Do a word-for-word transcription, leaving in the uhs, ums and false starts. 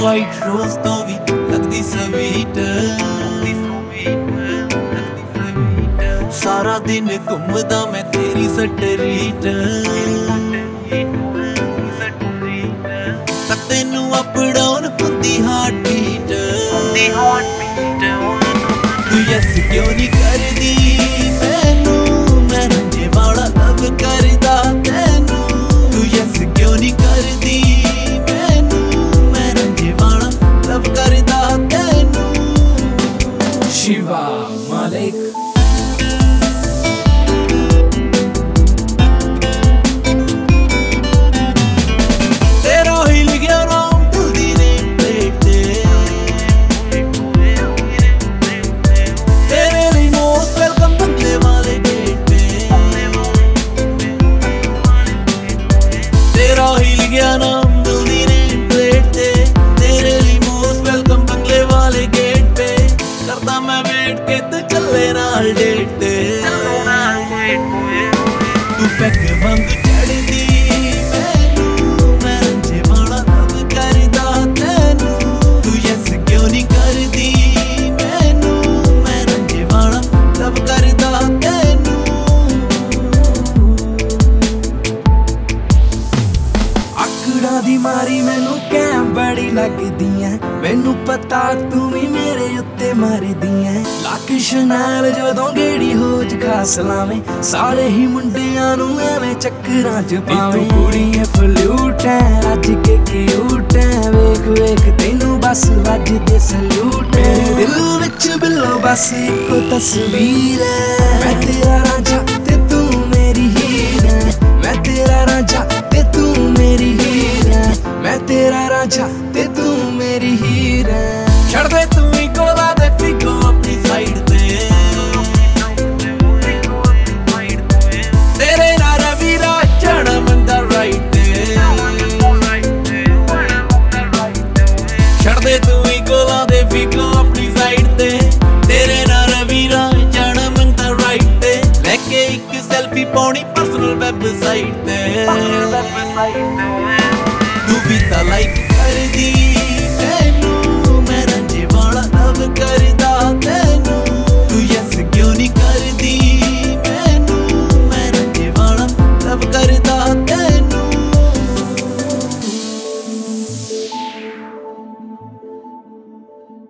White ਰੋਜ਼ ਤੋਂ ਵੀ ਲੱਗਦੀ sweet. ਸਾਰਾ ਦਿਨ ਘੁੰਮਦਾ ਮੈਂ ਤੇਰੀ ਸਟਰੀਟ, ਤੱਕ ਤੈਨੂੰ ਅਪ ਡਾਊਨ ਹੁੰਦੀ ਹਾਰਟ ਬੀਟ। ਤੂੰ ਯੈਸ ਕਿਉਂ ਨਹੀਂ ਕਰਦੀ ਮੈਨੂੰ, ਮੈਂ ਰੰਜੇ ਵਾਲਾ ਲਵ ਕਰਦਾ ਤੈਨੂੰ। ਤੂੰ ਯੈਸ ਕਿਉਂ ਨਹੀਂ ਕਰਦੀ ਮੈਨੂੰ, ਮੈਂ ਰੰਜੇ ਵਾਲਾ ਲਵ ਕਰਦਾ ਤੈਨੂੰ। शिवा मालिक ਨਾਮ ਦਿਲ ਦੀ ਨੇਮ ਪਲੇਟ ਤੇ, ਤੇਰੇ ਲਈ ਮੋਸਟ ਵੈਲਕਮ ਬੰਗਲੇ ਵਾਲੇ ਗੇਟ ਤੇ। ਕਰਦਾ ਮੈਂ ਵੇਟ ਕੇ ਤੂੰ ਚੱਲੇ ਨਾਲ ਡੇਟ ਤੇ। ਤੂੰ ਪੈਗ ਵਾਂਗ ਚੜਦੀ ਮੈਨੂੰ, ਮੈਂ ਰੰਜੇ ਵਾਲਾ ਲਵ ਕਰਦਾ ਤੈਨੂੰ। ਤੂੰ ਯੈਸ ਕਿਉਂ ਨਹੀਂ ਕਰਦੀ ਮੈਨੂੰ, ਮੈਂ ਰੰਜੇ ਵਾਲਾ ਲਵ ਕਰਦਾ ਤੈਨੂੰ। ਆਕੜਾਂ ਦੀ ਮਾਰੀ ਮੈਨੂੰ ਕੈਮ ਬੜੀ ਲੱਗਦੀ ਐ, ਮੈਨੂੰ ਪਤਾ ਤੂੰ ਵੀ ਮੇਰੇ ਉੱਤੇ ਮਰਦੀ ਐ। ਲੱਕ ਸ਼ਨਾਲ ਜਦੋਂ ਗੇੜੀ ਹੋਜ ਖਾਸ ਲਾਵੇਂ, ਸਾਰੇ ਹੀ ਮੁੰਡਿਆਂ ਨੂੰ ਐਵੇਂ ਚੱਕਰਾਂ ਚ ਪਾਵੇਂ। ਤੂੰ ਕੁੜੀ ਐ ਫਲੂਟ ਐ, ਅੱਜ ਕੇ ਕਿਊਟ ਐ, ਵੇਖ ਵੇਖ ਤੈਨੂੰ ਬਸ ਵੱਜਦੇ ਸਲੂਟ। ਮੇਰੇ ਦਿਲ ਵਿੱਚ ਬਿੱਲੋ ਬਸ ਇੱਕੋ ਤਸਵੀਰ ਐ, ਮੈਂ ਤੇਰਾ ਰਾਂਝਾ ਤੇ ਤੂੰ ਮੇਰੀ ਹੀਰ ਐ। ਮੈਂ ਤੇਰਾ ਰਾਂਝਾ ਤੇ ਤੂੰ ਮੇਰੀ ਹੀਰ ਐ, ਮੈਂ ਤੇਰਾ ਰਾਂਝਾ ਤੇ ਤੂੰ ਮੇਰੀ ਹੀਰ ਐ। ਛੱਡ ਦੇ